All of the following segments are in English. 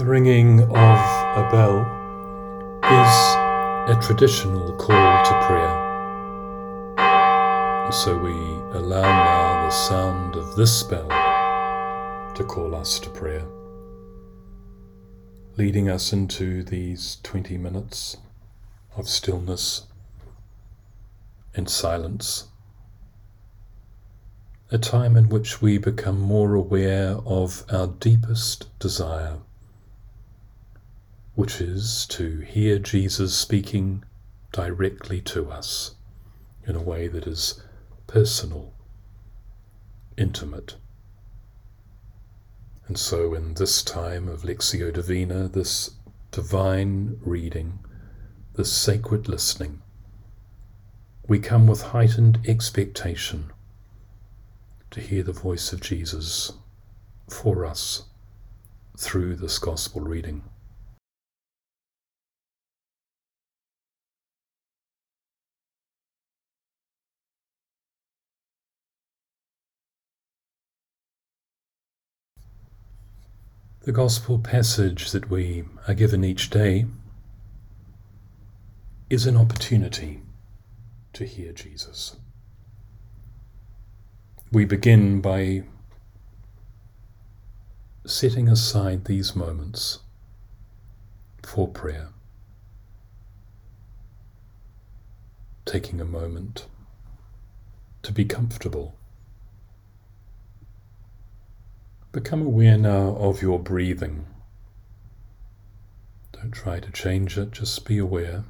The ringing of a bell is a traditional call to prayer. So we allow now the sound of this bell to call us to prayer, leading us into these 20 minutes of stillness and silence, a time in which we become more aware of our deepest desire, which is to hear Jesus speaking directly to us in a way that is personal, intimate. And so in this time of Lectio Divina, this divine reading, this sacred listening, we come with heightened expectation to hear the voice of Jesus for us through this gospel reading. The gospel passage that we are given each day is an opportunity to hear Jesus. We begin by setting aside these moments for prayer, taking a moment to be comfortable. Become aware now of your breathing. Don't try to change it, just be aware.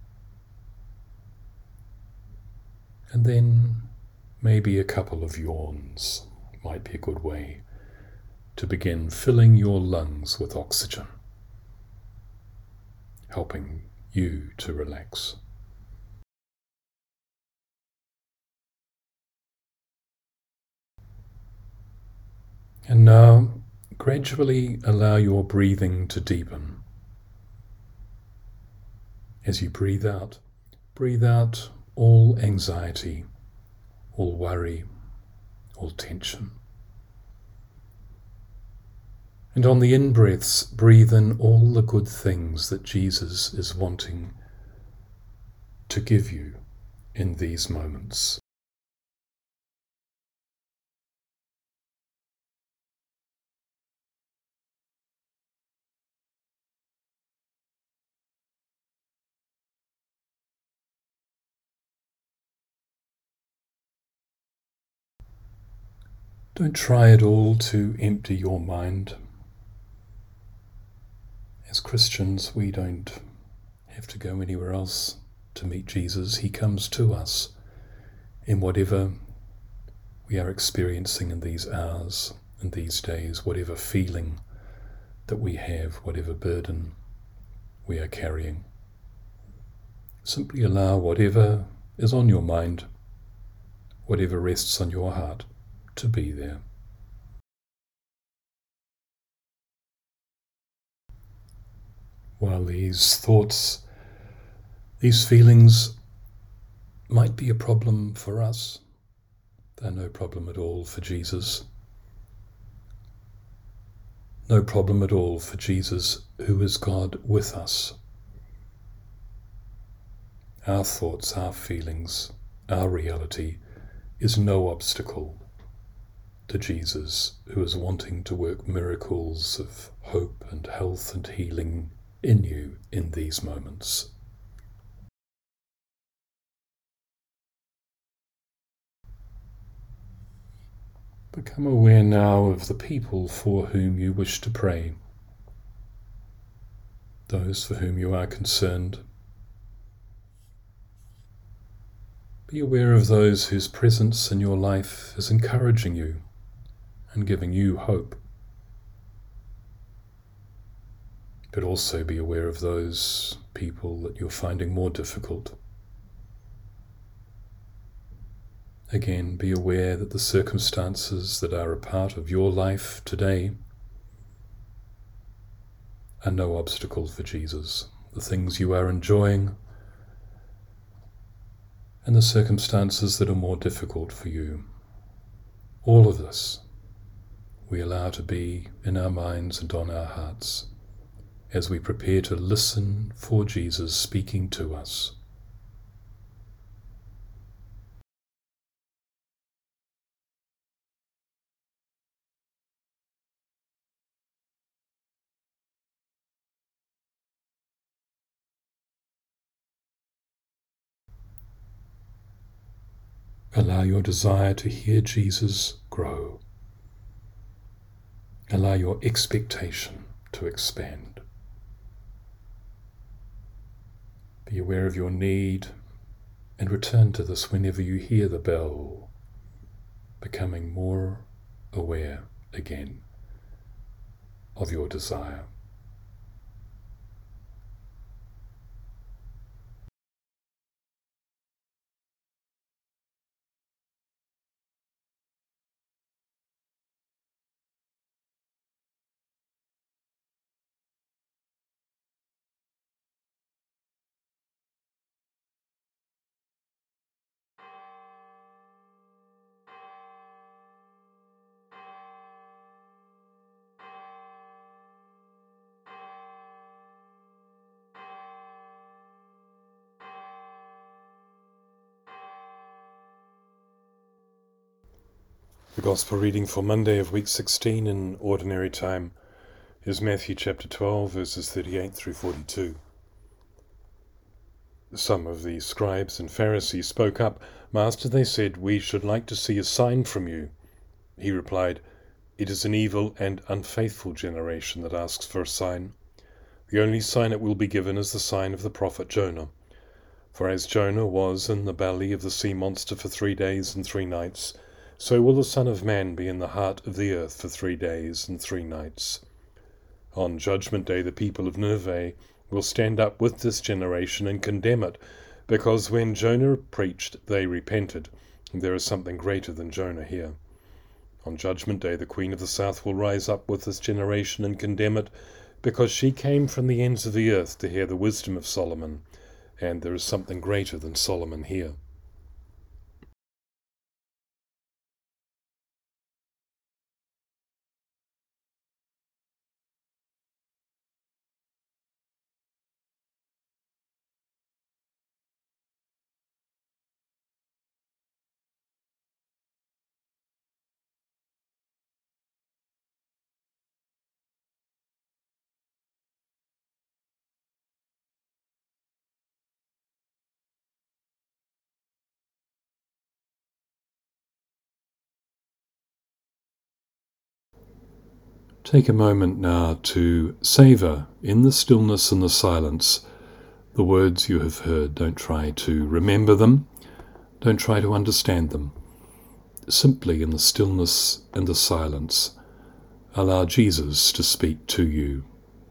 And then maybe a couple of yawns might be a good way to begin filling your lungs with oxygen, helping you to relax. And now, gradually allow your breathing to deepen. As you breathe out all anxiety, all worry, all tension. And on the in-breaths, breathe in all the good things that Jesus is wanting to give you in these moments. Don't try at all to empty your mind. As Christians, we don't have to go anywhere else to meet Jesus. He comes to us in whatever we are experiencing in these hours and these days, whatever feeling that we have, whatever burden we are carrying. Simply allow whatever is on your mind, whatever rests on your heart, to be there. While these thoughts, these feelings might be a problem for us, they're no problem at all for Jesus. No problem at all for Jesus, who is God with us. Our thoughts, our feelings, our reality is no obstacle to Jesus, who is wanting to work miracles of hope and health and healing in you in these moments. Become aware now of the people for whom you wish to pray, those for whom you are concerned. Be aware of those whose presence in your life is encouraging you and giving you hope. But also be aware of those people that you're finding more difficult. Again, be aware that the circumstances that are a part of your life today are no obstacle for Jesus. The things you are enjoying and the circumstances that are more difficult for you. All of this we allow to be in our minds and on our hearts as we prepare to listen for Jesus speaking to us. Allow your desire to hear Jesus grow. Allow your expectation to expand. Be aware of your need and return to this whenever you hear the bell, becoming more aware again of your desire. The Gospel reading for Monday of week 16 in Ordinary Time is Matthew chapter 12, verses 38 through 42. Some of the scribes and Pharisees spoke up. "Master," they said, "we should like to see a sign from you." He replied, "It is an evil and unfaithful generation that asks for a sign. The only sign it will be given is the sign of the prophet Jonah. For as Jonah was in the belly of the sea monster for 3 days and 3 nights, so will the Son of Man be in the heart of the earth for 3 days and 3 nights. On Judgment Day the people of Nineveh will stand up with this generation and condemn it, because when Jonah preached they repented, and there is something greater than Jonah here. On Judgment Day the Queen of the South will rise up with this generation and condemn it, because she came from the ends of the earth to hear the wisdom of Solomon, and there is something greater than Solomon here." Take a moment now to savour, in the stillness and the silence, the words you have heard. Don't try to remember them. Don't try to understand them. Simply in the stillness and the silence, allow Jesus to speak to you.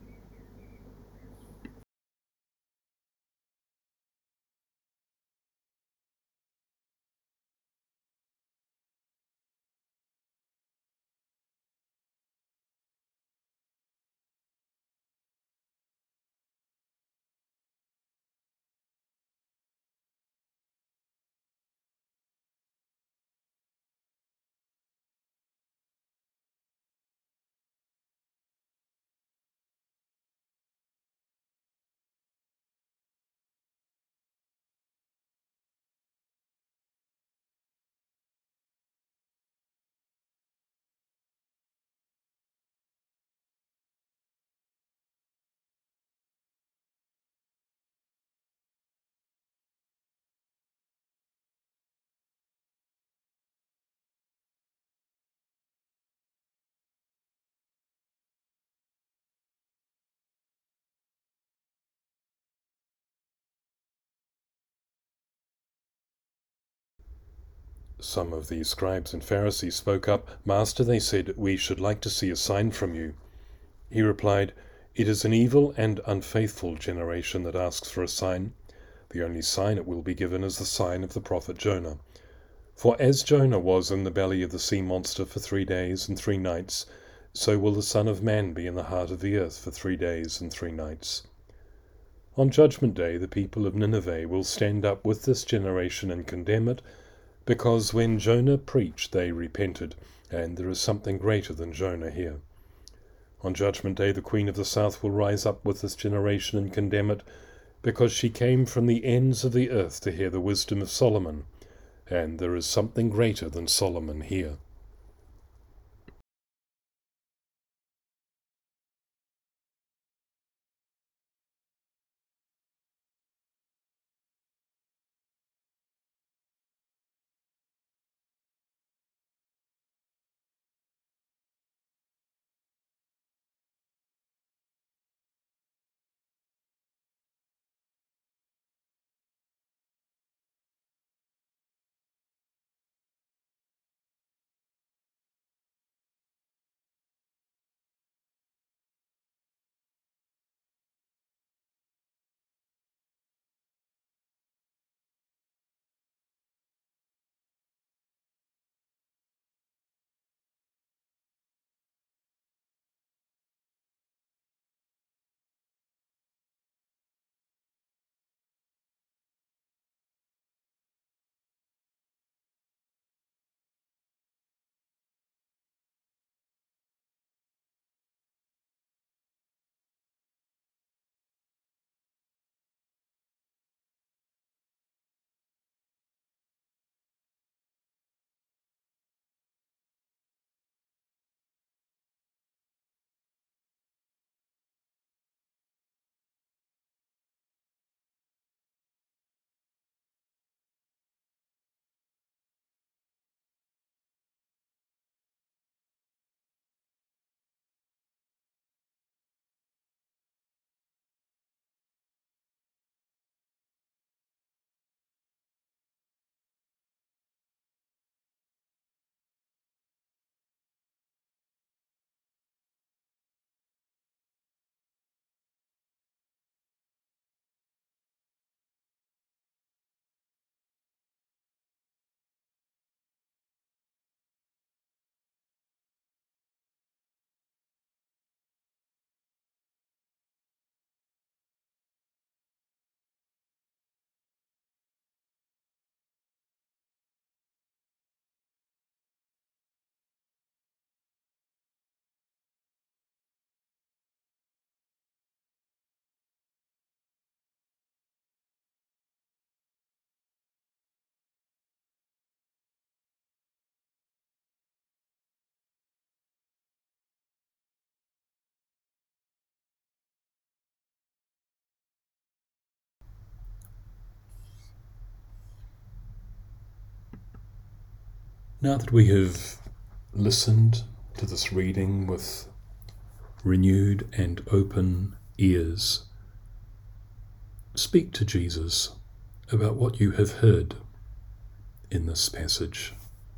Some of the scribes and Pharisees spoke up. "Master," they said, "we should like to see a sign from you." He replied, "It is an evil and unfaithful generation that asks for a sign. The only sign it will be given is the sign of the prophet Jonah. For as Jonah was in the belly of the sea monster for 3 days and 3 nights, so will the Son of Man be in the heart of the earth for 3 days and 3 nights. On Judgment Day the people of Nineveh will stand up with this generation and condemn it, because when Jonah preached they repented, and there is something greater than Jonah here." On Judgment Day, the Queen of the South will rise up with this generation and condemn it, because she came from the ends of the earth to hear the wisdom of Solomon, and there is something greater than Solomon here. Now that we have listened to this reading with renewed and open ears, speak to Jesus about what you have heard in this passage.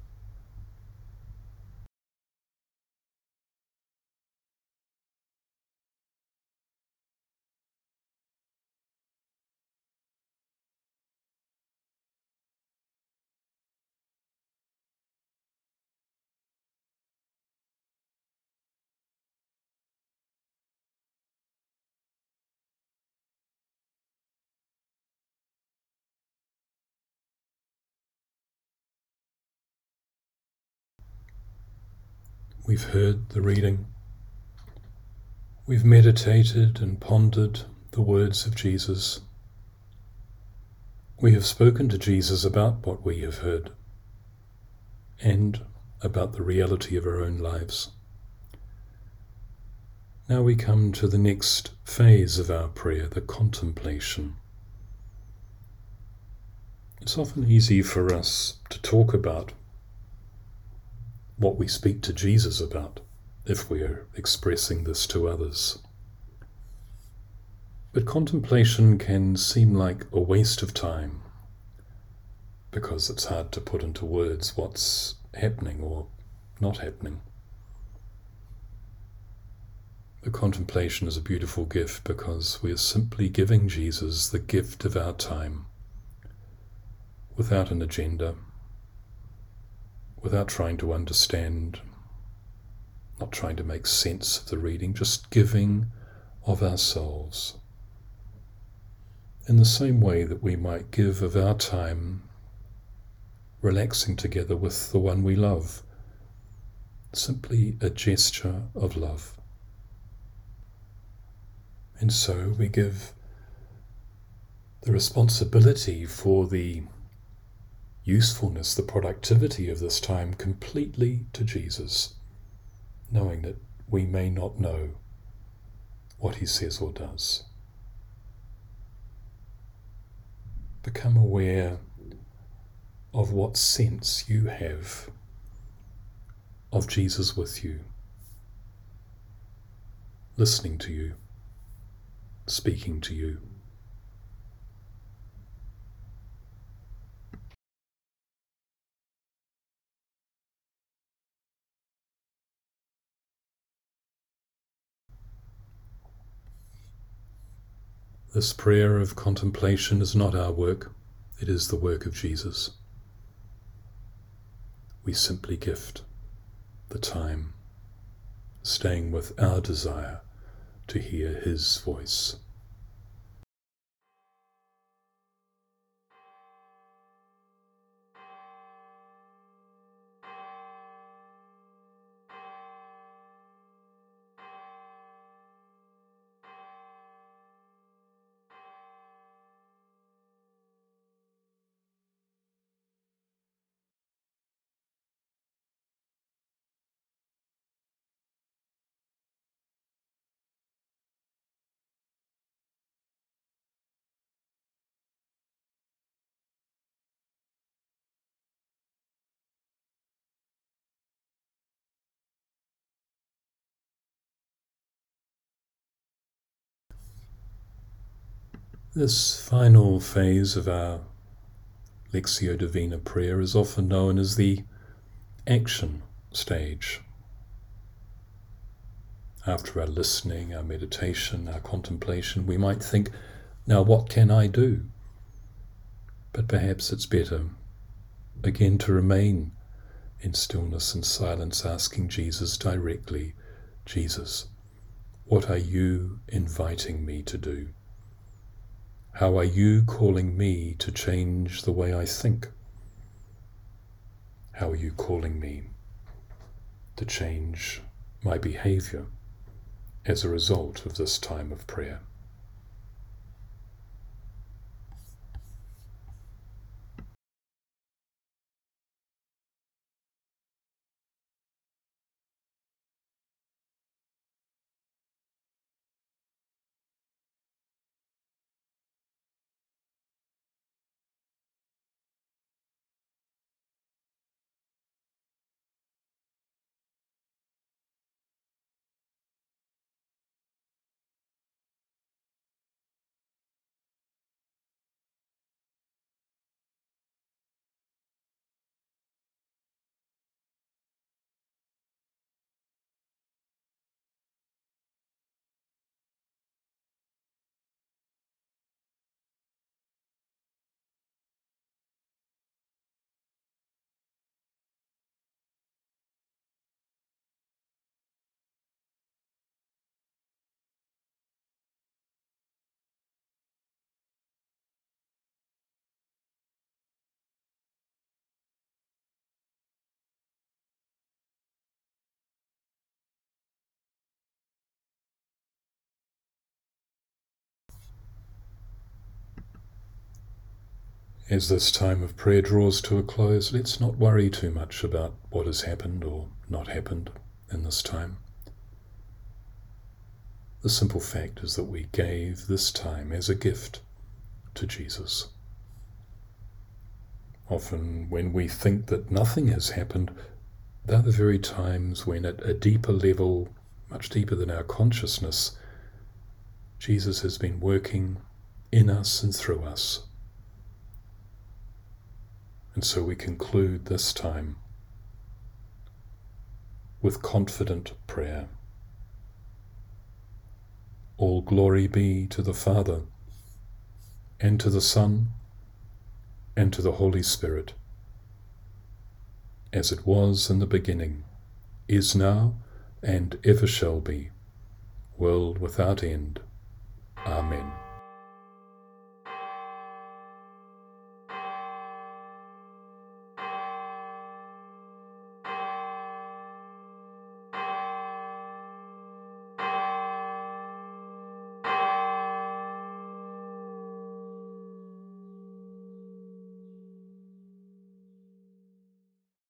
We've heard the reading. We've meditated and pondered the words of Jesus. We have spoken to Jesus about what we have heard and about the reality of our own lives. Now we come to the next phase of our prayer, the contemplation. It's often easy for us to talk about what we speak to Jesus about if we are expressing this to others. But contemplation can seem like a waste of time because it's hard to put into words what's happening or not happening. The contemplation is a beautiful gift because we are simply giving Jesus the gift of our time without an agenda, without trying to understand, not trying to make sense of the reading, just giving of ourselves. In the same way that we might give of our time relaxing together with the one we love, simply a gesture of love. And so we give the responsibility for the usefulness, the productivity of this time completely to Jesus, knowing that we may not know what he says or does. Become aware of what sense you have of Jesus with you, listening to you, speaking to you. This prayer of contemplation is not our work, it is the work of Jesus. We simply gift the time, staying with our desire to hear his voice. This final phase of our Lectio Divina prayer is often known as the action stage. After our listening, our meditation, our contemplation, we might think, now what can I do? But perhaps it's better, again, to remain in stillness and silence, asking Jesus directly, Jesus, what are you inviting me to do? How are you calling me to change the way I think? How are you calling me to change my behavior as a result of this time of prayer? As this time of prayer draws to a close, let's not worry too much about what has happened or not happened in this time. The simple fact is that we gave this time as a gift to Jesus. Often when we think that nothing has happened, they're the very times when at a deeper level, much deeper than our consciousness, Jesus has been working in us and through us. And so we conclude this time with confident prayer. All glory be to the Father, and to the Son, and to the Holy Spirit, as it was in the beginning, is now, and ever shall be, world without end. Amen.